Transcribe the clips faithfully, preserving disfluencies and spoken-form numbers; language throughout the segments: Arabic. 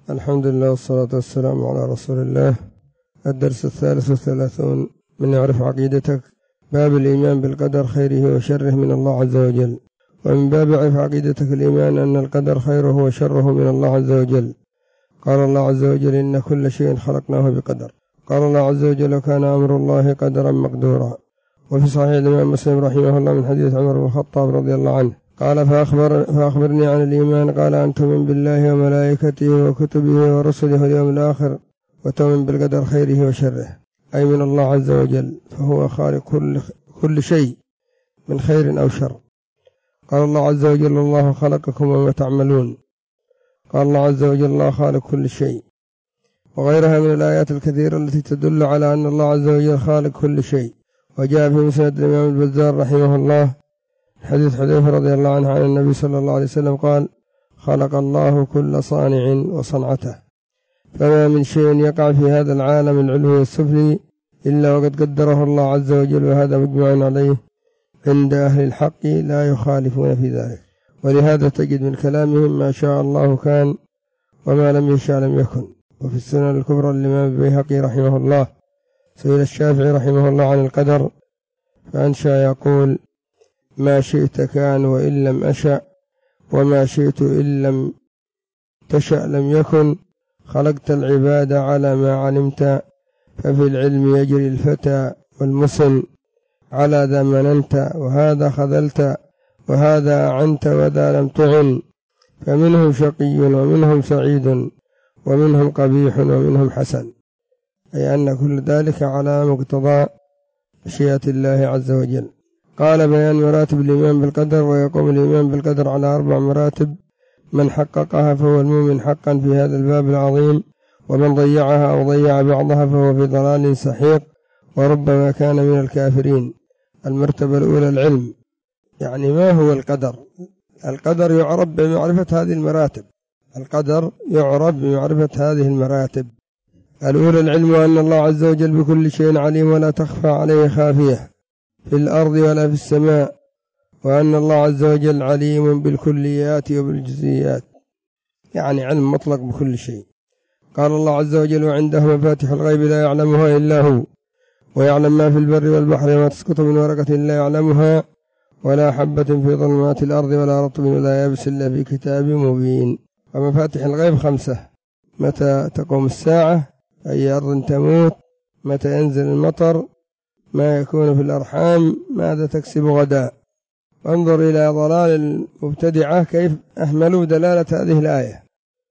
الحمد لله والصلاة والسلام على رسول الله. الدرس الثالث والثلاثون من يعرف عقيدتك. باب الإيمان بالقدر خيره وشره من الله عز وجل. ومن باب عرف عقيدتك الإيمان أن القدر خيره وشره من الله عز وجل. قال الله عز وجل إن كل شيء خلقناه بقدر. قال الله عز وجل كان أمر الله قدرا مقدورا. وفي صحيح الإمام مسلم رحمه الله من حديث عمر بن الخطاب رضي الله عنه قال فأخبر فأخبرني عن الإيمان قال أن تؤمن بالله وملائكته وكتبه ورسله واليوم الآخر وتؤمن بالقدر خيره وشره، أي من الله عز وجل، فهو خالق كل, كل شيء من خير أو شر. قال الله عز وجل الله خلقكم وما تعملون. قال الله عز وجل الله خالق كل شيء. وغيرها من الآيات الكثيرة التي تدل على أن الله عز وجل خالق كل شيء. وجاء في مسند الإمام البزار رحمه الله حديث حذيفة رضي الله عنه عن النبي صلى الله عليه وسلم قال خلق الله كل صانع وصنعته، فما من شيء يقع في هذا العالم العلوي والسفلي إلا وقد قدره الله عز وجل، وهذا مجمع عليه عند أهل الحق لا يخالفون في ذلك. ولهذا تجد من كلامهم ما شاء الله كان وما لم يشاء لم يكن. وفي السنن الكبرى للإمام البيهقي رحمه الله سئل الشافعي رحمه الله عن القدر فأنشأ يقول ما شئت كان وإن لم أشأ، وما شئت إن لم تشأ لم يكن، خلقت العباد على ما علمت، ففي العلم يجري الفتى والمسن، على ذا مننت وهذا خذلت، وهذا أعنت وذا لم تعن، فمنهم شقي ومنهم سعيد ومنهم قبيح ومنهم حسن، أي أن كل ذلك على مقتضى مشيئة الله عز وجل. قال بيان مراتب الإيمان بالقدر. ويقوم الإيمان بالقدر على أربع مراتب، من حققها فهو المؤمن حقا في هذا الباب العظيم، ومن ضيعها أو ضيع بعضها فهو في ضلال سحيق وربما كان من الكافرين. المرتبة الأولى العلم، يعني ما هو القدر؟ القدر يعرف بمعرفة هذه المراتب. القدر يعرف بمعرفة هذه المراتب. الأولى العلم، أن الله عز وجل بكل شيء عليم ولا تخفى عليه خافية في الأرض ولا في السماء، وأن الله عز وجل عليم بالكليات وبالجزئيات، يعني علم مطلق بكل شيء. قال الله عز وجل وعنده مفاتح الغيب لا يعلمها إلا هو، ويعلم ما في البر والبحر وما تسقط من ورقة لا يعلمها ولا حبة في ظلمات الأرض ولا رطب ولا يابس إلا في كتاب مبين. ومفاتح الغيب خمسة: متى تقوم الساعة، أي أرض تموت، متى ينزل المطر، ما يكون في الأرحام، ماذا تكسب غدا. وانظر إلى ضلال المبتدعة كيف أهملوا دلالة هذه الآية.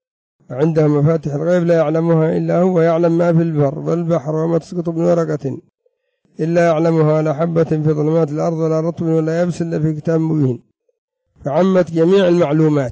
عندهم مفاتح الغيب لا يعلمها إلا هو، ويعلم ما في البر والبحر وما تسقط من ورقة إلا يعلمها، لا حبة في ظلمات الأرض ولا رطب ولا يابس إلا في كتاب مبين، فعمت جميع المعلومات.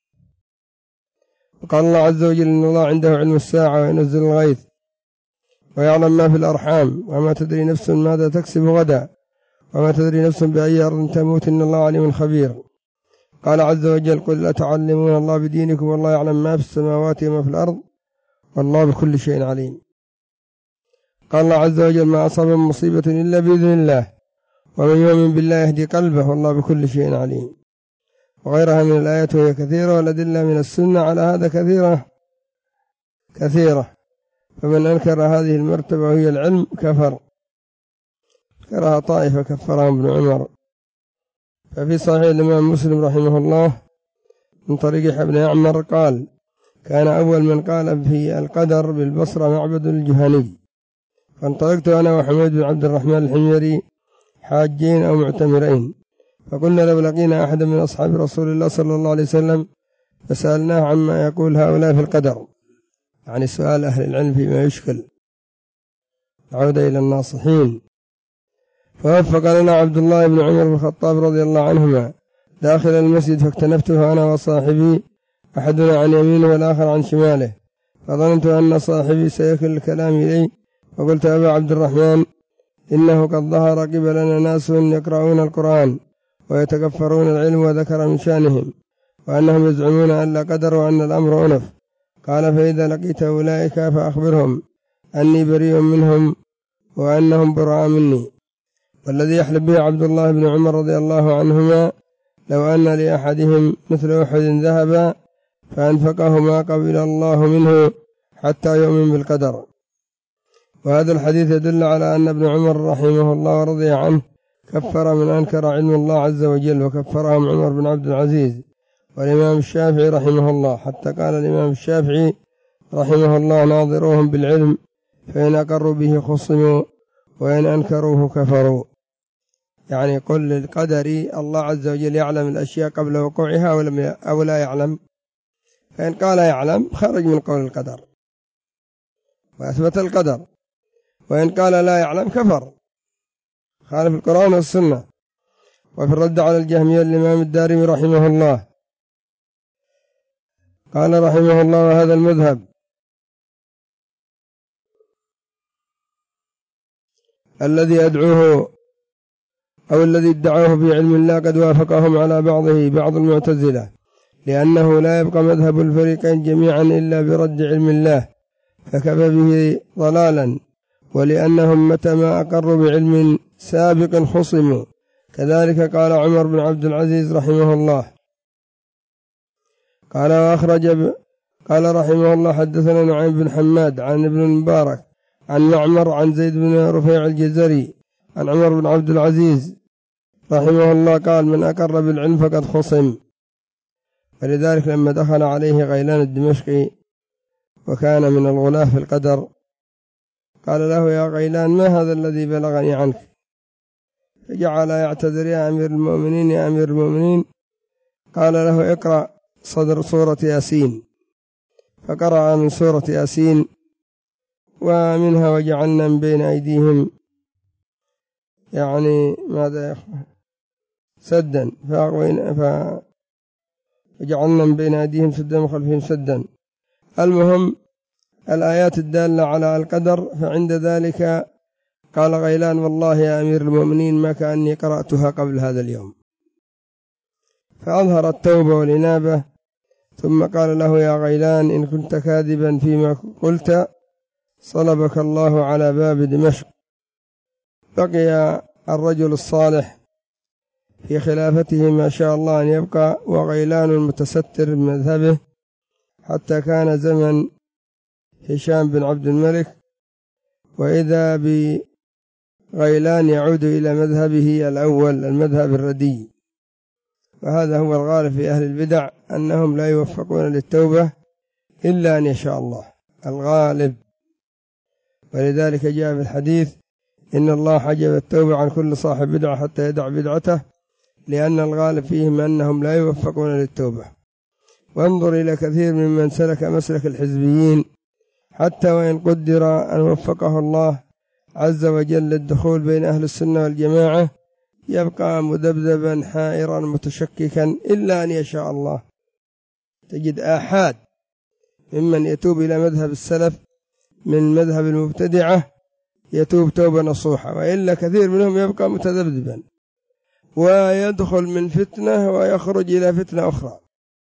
وقال الله عز وجل إن الله عنده علم الساعة وينزل الغيث ويعلم ما في الأرحام وما تدري نفس ماذا تكسب غدا وما تدري نفس بأي أرض تموت إن الله عليم خبير. قال عز وجل قل أتعلمون الله بدينكم والله يعلم ما في السماوات وما في الأرض والله بكل شيء عليم. قال الله عز وجل ما أصاب من مصيبة إلا بإذن الله ومن يؤمن بالله يهدي قلبه والله بكل شيء عليم. وغيرها من الآيات وهي كثيرة، والأدلة من السنة على هذا كثيرة كثيرة. فمن أنكر هذه المرتبة وهي العلم كفر، كرها طائفة كفرهم ابن عمر. ففي صحيح الإمام مسلم رحمه الله من طريق ابن عمر قال كان أول من قال في القدر بالبصرة معبد الجهني، فانطلقت أنا وحميد بن عبد الرحمن الحميري حاجين أو معتمرين، فقلنا لو لقينا أحدا من أصحاب رسول الله صلى الله عليه وسلم فسألناه عما يقول هؤلاء في القدر، يعني سؤال أهل العلم فيما يشكل، عود إلى الناصحين. فوفق لنا عبد الله بن عمر بن الخطاب رضي الله عنهما داخل المسجد، فاكتنفته أنا وصاحبي، أحدنا عن يمينه والآخر عن شماله، فظننت أن صاحبي سيكل الكلام إلي، فقلت أبا عبد الرحمن إنه قد ظهر قبلنا ناس يقرؤون القرآن ويتكفرون العلم، وذكر من شأنهم وأنهم يزعمون أن لا قدر وأن الأمر أنف. قال فإذا لقيت أولئك فأخبرهم أني بريء منهم وأنهم براء مني. والذي يحلف به عبد الله بن عمر رضي الله عنهما لو أن لأحدهم مثل أحد ذهبا فأنفقه ما قبل الله منه حتى يؤمن بالقدر. وهذا الحديث يدل على أن ابن عمر رحمه الله ورضي عنه كفر من أنكر علم الله عز وجل، وكفرهم عمر بن عبد العزيز والإمام الشافعي رحمه الله، حتى قال الإمام الشافعي رحمه الله: ناظروهم بالعلم فإن أقروا به خصموا وإن أنكروه كفروا. يعني قل للقدر الله عز وجل يعلم الأشياء قبل وقوعها أو لا يعلم، فإن قال يعلم خرج من قول القدر وأثبت القدر، وإن قال لا يعلم كفر، خالف القرآن والسنة. وفي الرد على الجهمية الإمام الدارمي رحمه الله قال رحمه الله: وهذا المذهب الذي أدعوه أو الذي ادعوه في علم الله قد وافقهم على بعضه بعض المعتزلة، لأنه لا يبقى مذهب الفريقين جميعا إلا برد علم الله، فكفى به ضلالا، ولأنهم متى ما أقروا بعلم سابق خصموا. كذلك قال عمر بن عبد العزيز رحمه الله. قال وأخرج ب... قال رحمه الله: حدثنا نعيم بن حماد عن ابن المبارك عن معمر عن زيد بن رفيع الجزري عن عمر بن عبد العزيز رحمه الله قال: من أقر بالعلم فقد خصم. فلذلك لما دخل عليه غيلان الدمشقي وكان من الغلاة في القدر قال له: يا غيلان، ما هذا الذي بلغني عنك؟ فجعل يعتذر: يا أمير المؤمنين يا أمير المؤمنين. قال له: اقرأ صدر سورة ياسين. فقرأ من سورة ياسين: ومنها وجعلنا من بين أيديهم يعني ماذا سدا فجعلنا من بين أيديهم سدا وخلفهم سدا. المهم الآيات الدالة على القدر. فعند ذلك قال غيلان: والله يا أمير المؤمنين ما كأني قرأتها قبل هذا اليوم. فأظهر التوبة والإنابة، ثم قال له: يا غيلان، إن كنت كاذبا فيما قلت صلبك الله على باب دمشق. بقي الرجل الصالح في خلافته ما شاء الله أن يبقى، وغيلان متستر بمذهبه، حتى كان زمن هشام بن عبد الملك، وإذا بغيلان يعود إلى مذهبه الأول المذهب الردي. وهذا هو الغالب في أهل البدع، أنهم لا يوفقون للتوبة إلا أن يشاء الله، الغالب. ولذلك جاء في الحديث: إن الله حجب التوبة عن كل صاحب بدعة حتى يدع بدعته، لأن الغالب فيهم أنهم لا يوفقون للتوبة. وانظر إلى كثير ممن سلك مسلك الحزبيين، حتى وإن قدر أن وفقه الله عز وجل للدخول بين أهل السنة والجماعة، يبقى مذبذبا حائرا متشككا إلا أن يشاء الله. تجد آحاد ممن يتوب إلى مذهب السلف من مذهب المبتدعة يتوب توبة نصوحة، وإلا كثير منهم يبقى متذبذبا ويدخل من فتنة ويخرج إلى فتنة أخرى.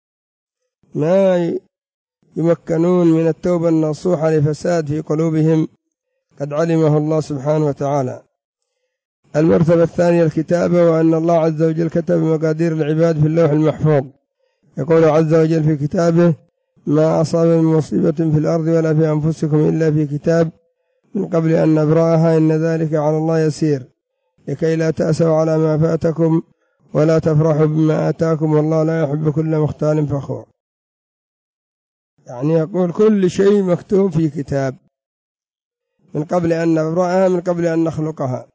ما يمكنون من التوبة النصوحة لفساد في قلوبهم قد علمه الله سبحانه وتعالى. المرتبة الثانية الكتابة، وأن الله عز وجل كتب مقادير العباد في اللوح المحفوظ. يقول عز وجل في كتابه: ما أصاب من مصيبة في الأرض ولا في أنفسكم إلا في كتاب من قبل أن نبرأها إن ذلك على الله يسير، لكي لا تأسوا على ما فاتكم ولا تفرحوا بما آتاكم والله لا يحب كل مختال فخور. يعني يقول كل شيء مكتوب في كتاب من قبل أن نبرأها، من قبل أن نخلقها.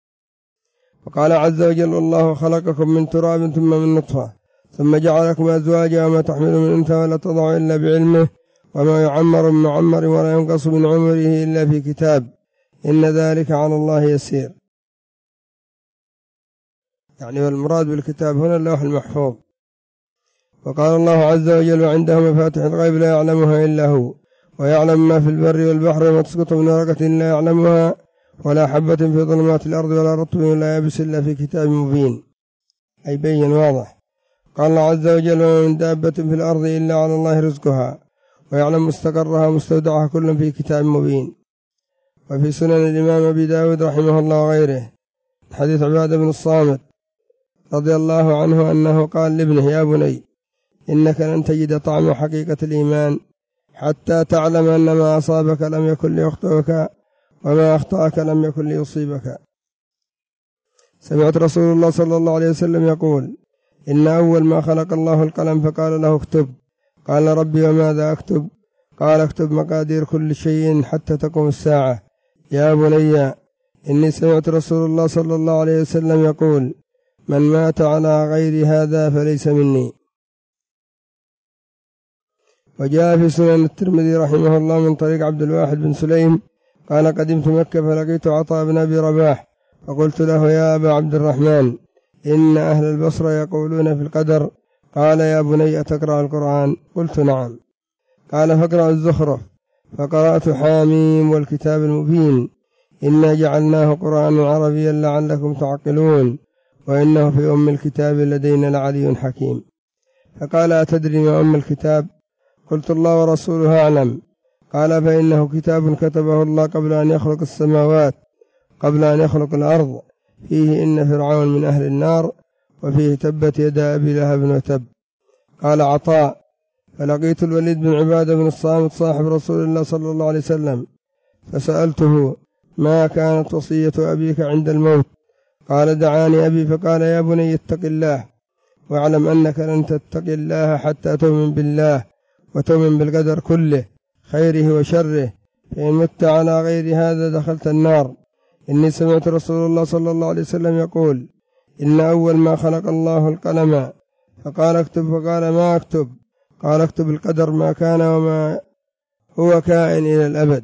وقال عز وجل: الله خلقكم من تراب ثم من نطفة ثم جعلكم أزواجا وما تحمل من أنثى ولا تضع إلا بعلمه وما يعمر من معمر ولا ينقص من عمره إلا في كتاب إن ذلك على الله يسير. يعني والمراد بالكتاب هنا اللوح المحفوظ. وقال الله عز وجل: وعنده مفاتح الغيب لا يعلمها إلا هو ويعلم ما في البر والبحر وما تسقط من ورقة لا يعلمها ولا حبة في ظلمات الأرض ولا رطب ولا يابس إلا في كتاب مبين، أي بين واضح. قال الله عز وجل: وما من دابة في الأرض إلا على الله رزقها ويعلم مستقرها ومستودعها كل في كتاب مبين. وفي سنن الإمام أبي داود رحمه الله وغيره حديث عبادة بن الصامت رضي الله عنه أنه قال لابنه: يا بني إنك لن تجد طعم حقيقة الإيمان حتى تعلم أن ما أصابك لم يكن ليخطئك وما أخطأك لم يكن ليصيبك. سمعت رسول الله صلى الله عليه وسلم يقول: إن أول ما خلق الله القلم فقال له اكتب. قال: ربي وماذا أكتب؟ قال: اكتب مقادير كل شيء حتى تقوم الساعة. يا بني إني سمعت رسول الله صلى الله عليه وسلم يقول: من مات على غير هذا فليس مني. وجاء في سنن الترمذي رحمه الله من طريق عبد الواحد بن سليم قال: قدمت مكة فلقيت عطاء بن أبي رباح فقلت له: يا أبا عبد الرحمن، إن أهل البصرة يقولون في القدر. قال: يا بني أتقرأ القرآن؟ قلت: نعم. قال: فاقرأ الزخرف. فقرأت حاميم والكتاب المبين إنا جعلناه قرآنا عربيا لعلكم تعقلون وإنه في أم الكتاب لدينا لعلي حكيم. فقال: أتدري ما أم الكتاب؟ قلت: الله ورسوله أعلم. قال: فإنه كتاب كتبه الله قبل أن يخلق السماوات قبل أن يخلق الأرض، فيه إن فرعون من أهل النار وفيه تبت يدا أبي لهب وتب. قال عطاء: فلقيت الوليد بن عبادة بن الصامت صاحب رسول الله صلى الله عليه وسلم فسألته: ما كانت وصية أبيك عند الموت؟ قال: دعاني أبي فقال: يا بني اتق الله واعلم أنك لن تتقي الله حتى تؤمن بالله وتؤمن بالقدر كله خيره وشره، فإن مت على غير هذا دخلت النار. إني سمعت رسول الله صلى الله عليه وسلم يقول: إن أول ما خلق الله القلم فقال اكتب. فقال: ما أكتب؟ قال: اكتب القدر ما كان وما هو كائن إلى الأبد.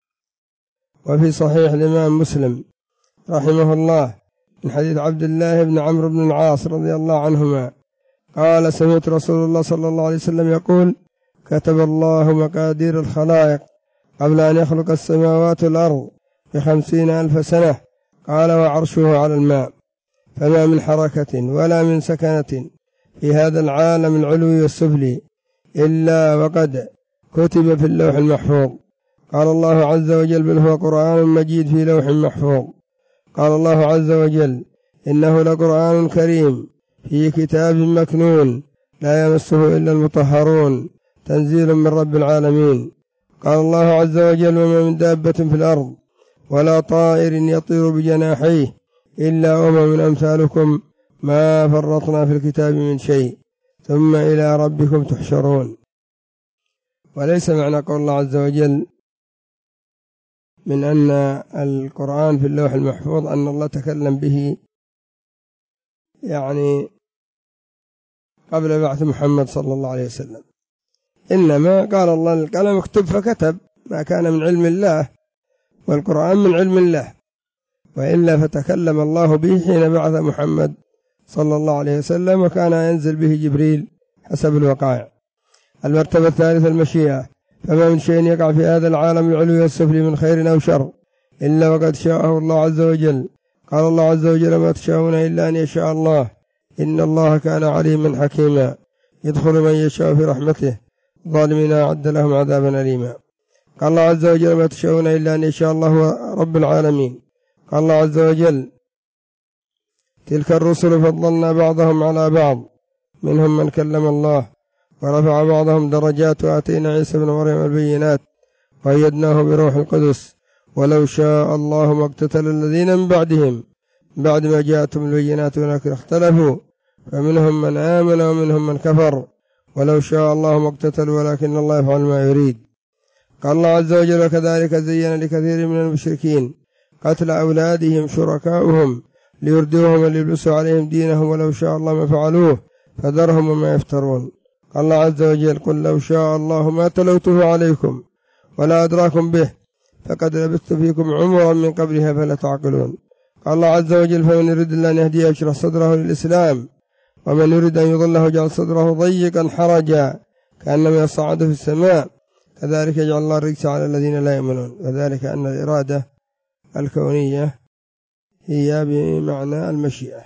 وفي صحيح الإمام مسلم رحمه الله من حديث عبد الله بن عمرو بن العاص رضي الله عنهما قال: سمعت رسول الله صلى الله عليه وسلم يقول: كتب الله مقادير الخلائق قبل أن يخلق السماوات والأرض بخمسين ألف سنة. قال: وعرشه على الماء، فما من حركة ولا من سكنة في هذا العالم العلوي والسفلي إلا وقد كتب في اللوح المحفوظ. قال الله عز وجل: بل هو قرآن مجيد في لوح محفوظ. قال الله عز وجل: إنه لقرآن كريم في كتاب مكنون لا يمسه إلا المطهرون تنزيل من رب العالمين. قال الله عز وجل: وما من دابة في الأرض ولا طائر يطير بجناحيه إلا أمم أمثالكم ما فرطنا في الكتاب من شيء ثم إلى ربكم تحشرون. وليس معنى قول الله عز وجل من أن القرآن في اللوح المحفوظ أن الله تكلم به يعني قبل بعث محمد صلى الله عليه وسلم، إنما قال الله للقلم اكتب فكتب، ما كان من علم الله، والقرآن من علم الله، وإلا فتكلم الله به حين بعث محمد صلى الله عليه وسلم وكان ينزل به جبريل حسب الوقائع. المرتبة الثالثة المشيئة، فما من شيء يقع في هذا العالم العلوي والسفلي من خير أو شر إلا وقد شاءه الله عز وجل. قال الله عز وجل: ما تشاءون إلا أن يشاء الله إن الله كان عليما حكيما يدخل من يشاء في رحمته ظالمين أعد لهم عذابا أليما. قال الله عز وجل: ما تشاءون إلا أن يشاء الله رب العالمين. قال الله عز وجل: تلك الرسل فضلنا بعضهم على بعض منهم من كلم الله ورفع بعضهم درجات وآتينا عيسى بن مريم البينات وأيدناه بروح القدس ولو شاء الله ما اقتتل الذين من بعدهم بعد ما جاءتهم البينات ولكن اختلفوا فمنهم من آمن ومنهم من كفر ولو شاء الله ما اقتتلوا ولكن الله يفعل ما يريد. قال الله عز وجل: وكذلك زين لكثير من المشركين قتل أولادهم شركاؤهم ليردوهم وليلبسوا عليهم دينهم ولو شاء الله ما فعلوه فذرهم وما يفترون. قال الله عز وجل: قل لو شاء الله ما تلوته عليكم ولا أدراكم به فقد لبثت فيكم عمرا من قبلها فلا تعقلون. قال الله عز وجل: فمن يريد الله أن يهديه يشرح صدره للإسلام ومن يريد أن يضله يجعل صدره ضيقا حرجا كأنما يصعد في السماء كذلك يجعل الله الرجس على الذين لا يؤمنون. وذلك أن الإرادة الكونية هي بمعنى المشيئة،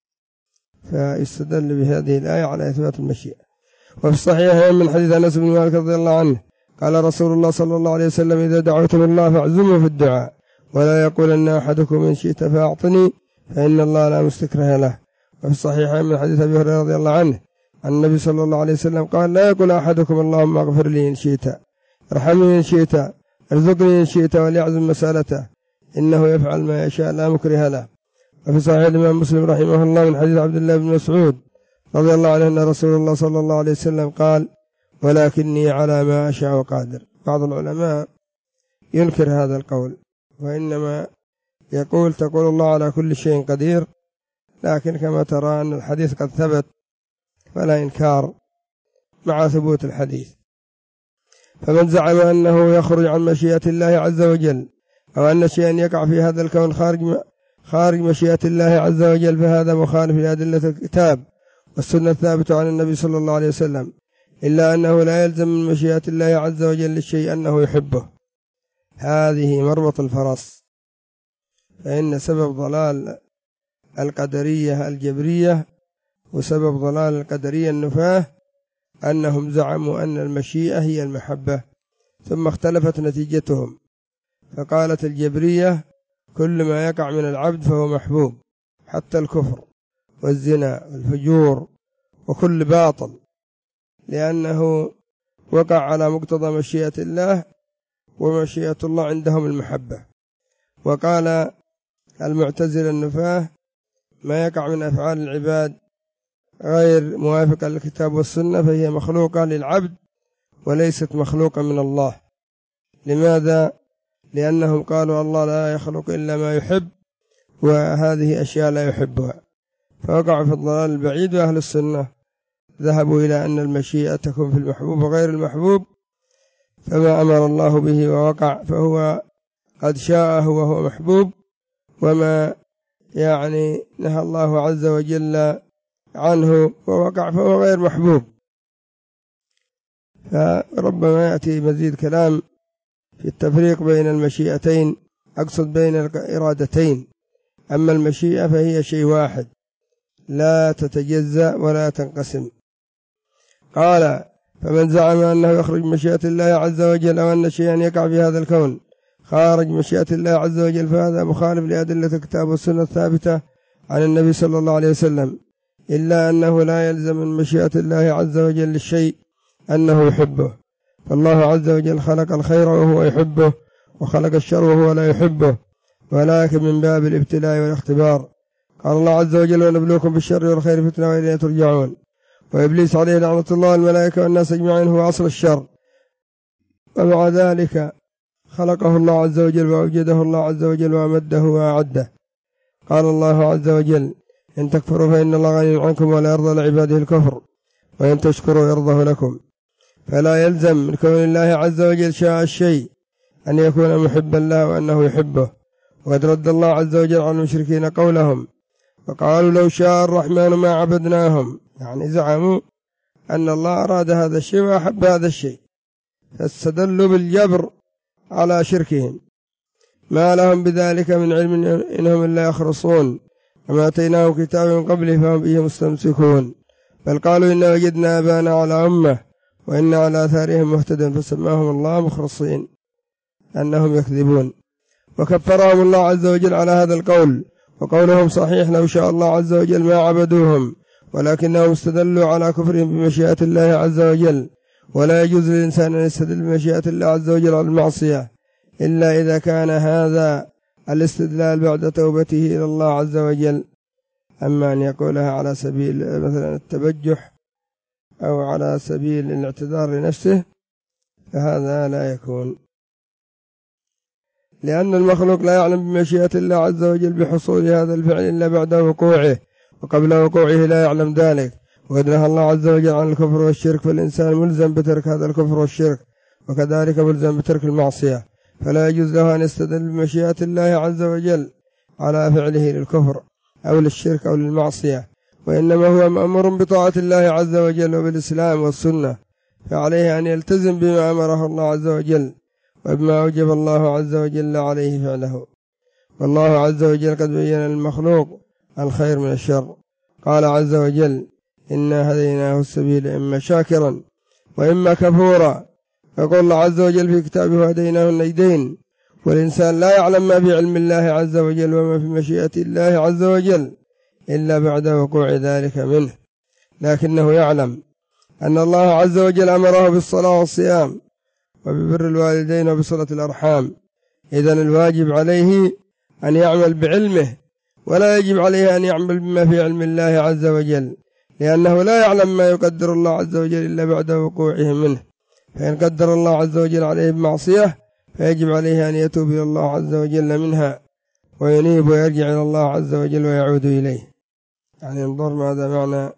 فاستدل بهذه الآية على إثبات المشيئة. وفي الصحيحين من حديث أنس بن مالك رضي الله عنه قال رسول الله صلى الله عليه وسلم: إذا دعوتم الله فاعزموا في الدعاء ولا يقولن أحدكم إن شئت فأعطني فإن الله لا مستكره له. وفي الصحيحين من حديث أبي هريرة رضي الله عنه النبي صلى الله عليه وسلم قال لا يقول أحدكم اللهم اغفر لي إن شئت، ارحمني إن شئت، ارزقني إن شئت، وليعزم مسألته، إنه يفعل ما يشاء لا مكره له. وفي صحيح الإمام مسلم رحمه الله من حديث عبد الله بن مسعود رضي الله عنه أن رسول الله صلى الله عليه وسلم قال ولكني على ما أشاء قادر. بعض العلماء ينكر هذا القول، وإنما يقول تقول الله على كل شيء قدير، لكن كما ترى أن الحديث قد ثبت فلا إنكار مع ثبوت الحديث. فمن زعم أنه يخرج عن مشيئة الله عز وجل أو أن شيئا يقع في هذا الكون خارج خارج مشيئة الله عز وجل فهذا مخالف لأدلة الكتاب والسنة الثابتة عن النبي صلى الله عليه وسلم، إلا أنه لا يلزم من مشيئة الله عز وجل للشيء أنه يحبه. هذه مربط الفرس. فإن سبب ضلال القدرية الجبرية وسبب ضلال القدرية النفاة أنهم زعموا أن المشيئة هي المحبة، ثم اختلفت نتيجتهم، فقالت الجبرية كل ما يقع من العبد فهو محبوب، حتى الكفر والزنا والفجور وكل باطل، لأنه وقع على مقتضى مشيئة الله، ومشيئة الله عندهم المحبة. وقال المعتزلة النفاة ما يقع من أفعال العباد غير موافقة للكتاب والسنة فهي مخلوقة للعبد وليست مخلوقة من الله. لماذا؟ لأنهم قالوا الله لا يخلق إلا ما يحب، وهذه أشياء لا يحبها، فوقعوا في الضلال البعيد. وأهل السنة ذهبوا إلى أن المشيئة تكون في المحبوب وغير المحبوب، فما أمر الله به ووقع فهو قد شاءه وهو محبوب، وما يعني نهى الله عز وجل عنه ووقع فهو غير محبوب. فربما يأتي مزيد كلام في التفريق بين المشيئتين، أقصد بين الإرادتين. أما المشيئة فهي شيء واحد لا تتجزأ ولا تنقسم. قال فمن زعم أنه يخرج مشيئة الله عز وجل أو أن شيئا يقع في هذا الكون خارج مشيئة الله عز وجل فهذا مخالف لأدلة الكتاب والسنة الثابتة عن النبي صلى الله عليه وسلم، إلا أنه لا يلزم من مشيئة الله عز وجل الشيء أنه يحبه، فالله عز وجل خلق الخير وهو يحبه، وخلق الشر وهو لا يحبه، ولكن من باب الابتلاء والاختبار. قال الله عز وجل ونبلوكم بالشر والخير فتنة وإليه ترجعون. وإبليس عليه لعنة الله والملائكة والناس أجمعين هو أصل الشر، ومع ذلك خلقه الله عز وجل وأوجده الله عز وجل وأمده وأعده. قال الله عز وجل إن تكفروا فإن الله غني عنكم ولا يرضى لعباده الكفر وإن تشكروا يرضه لكم. فلا يلزم من كون الله عز وجل شاء الشيء أن يكون محبا له وأنه يحبه. وقد رد الله عز وجل على المشركين قولهم وقالوا لو شاء الرحمن ما عبدناهم، يعني زعموا أن الله أراد هذا الشيء وأحب هذا الشيء، فاستدلوا بالجبر على شركهم. ما لهم بذلك من علم إنهم إلا يخرصون، وما أتيناهم كتاب من قبله فهم به مستمسكون. بل قالوا إن وجدنا آباءنا على أمة وإن على آثارهم مهتدون فسماهم الله مخرصين أنهم يكذبون. وكفرهم الله عز وجل على هذا القول، وقولهم صحيح لو شاء الله عز وجل ما عبدوهم، ولكنهم استدلوا على كفرهم بمشيئة الله عز وجل. ولا يجوز للإنسان أن يستدل بمشيئة الله عز وجل على المعصية إلا إذا كان هذا الاستدلال بعد توبته إلى الله عز وجل. أما أن يقولها على سبيل مثلا التبجح أو على سبيل الاعتذار لنفسه فهذا لا يكون، لأن المخلوق لا يعلم بمشيئة الله عز وجل بحصول هذا الفعل إلا بعد وقوعه، وقبل وقوعه لا يعلم ذلك. وقد نهى الله عز وجل عن الكفر والشرك، فالإنسان ملزم بترك هذا الكفر والشرك، وكذلك ملزم بترك المعصية. فلا يجوز له أن يستدل بمشيئة الله عز وجل على فعله للكفر أو للشرك أو للمعصية، وإنما هو مأمور بطاعة الله عز وجل وبالإسلام والسنة، فعليه أن يلتزم بما أمره الله عز وجل وبما أوجب الله عز وجل عليه فعله. والله عز وجل قد بين المخلوق الخير من الشر. قال عز وجل إنا هديناه السبيل إما شاكرا وإما كفورا. يقول الله عز وجل في كتابه وهديناه النجدين، والإنسان لا يعلم ما في علم الله عز وجل وما في مشيئة الله عز وجل إلا بعد وقوع ذلك منه. لكنه يعلم أن الله عز وجل أمره بالصلاة والصيام وببر الوالدين وبصلة الأرحام. إذن الواجب عليه أن يعمل بعلمه، ولا يجب عليه أن يعمل بما في علم الله عز وجل، لأنه لا يعلم ما يقدر الله عز وجل إلا بعد وقوعه منه. فإن قدر الله عز وجل عليه بمعصية فيجب عليه أن يتوب إلى الله عز وجل منها وينيب ويرجع إلى الله عز وجل ويعود إليه. يعني انظر ماذا معنى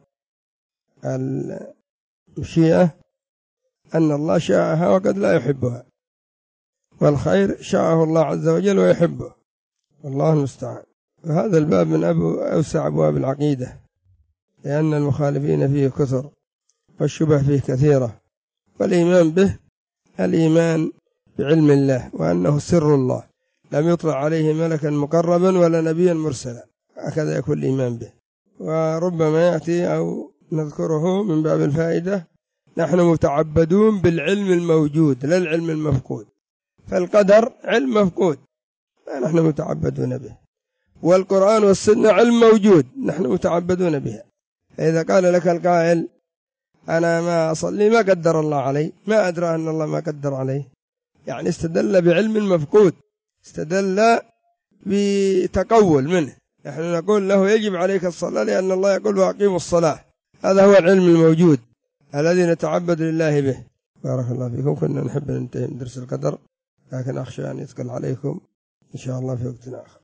المشيئة، أن الله شاءها وقد لا يحبها، والخير شاءه الله عز وجل ويحبه، والله المستعان. وهذا الباب من أبو أوسع أبواب العقيدة، لأن المخالفين فيه كثر والشبه فيه كثيرة. والإيمان به الإيمان بعلم الله، وأنه سر الله لم يطلع عليه ملكا مقربا ولا نبيا مرسلا، هكذا يكون الإيمان به. وربما يأتي أو نذكره من باب الفائدة: نحن متعبدون بالعلم الموجود لا العلم المفقود، فالقدر علم مفقود نحن متعبدون به، والقرآن والسنة علم موجود نحن متعبدون بها. فإذا قال لك القائل أنا ما أصلي ما قدر الله علي، ما أدرى أن الله ما قدر عليه، يعني استدل بعلم مفقود، استدل بتقول منه. نحن نقول له يجب عليك الصلاة لأن الله يقول وأقيموا الصلاة، هذا هو العلم الموجود الذي نتعبد لله به. بارك الله فيكم. كنا نحب أن ننتهي من درس القدر، لكن أخشى أن يثقل عليكم، إن شاء الله في وقت آخر.